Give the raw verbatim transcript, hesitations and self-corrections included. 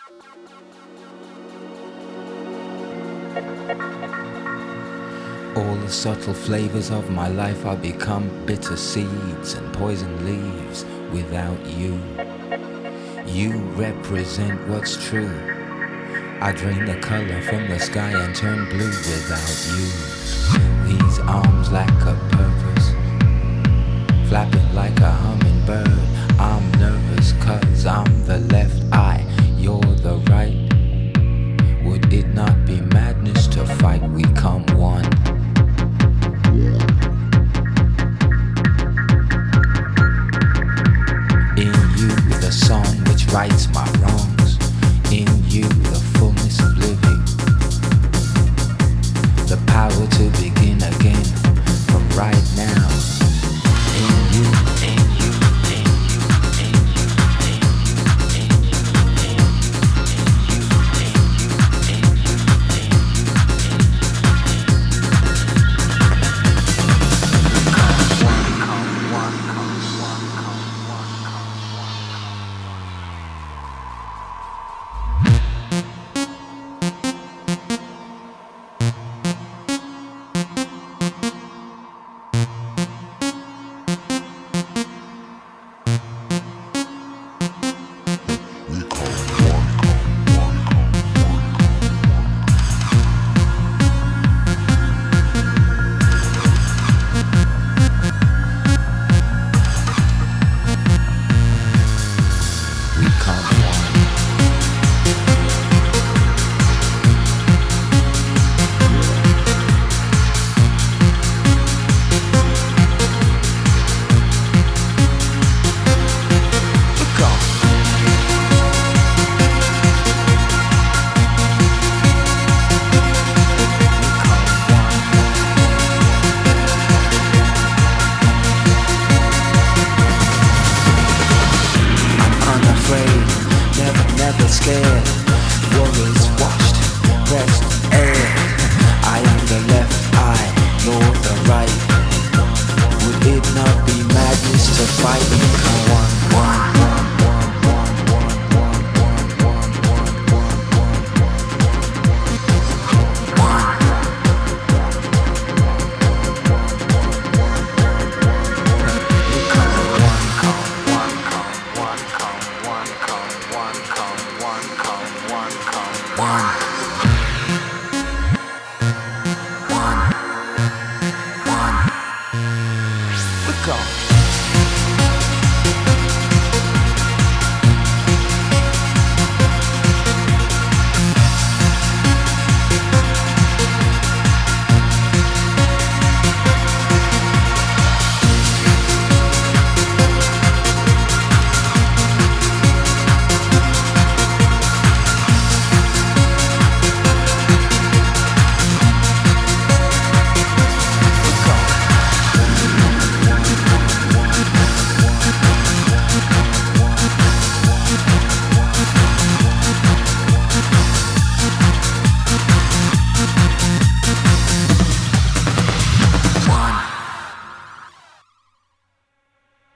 All the subtle flavors of my life are become bitter seeds and poison leaves without you. You represent what's true. I drain the color from the sky and turn blue without you. These arms lack a purpose, flapping like a hummingbird. I'm nervous cause I'm the left eye, you're the right. Would it not be madness to fight? We come one. In you, the song which rights my wrong.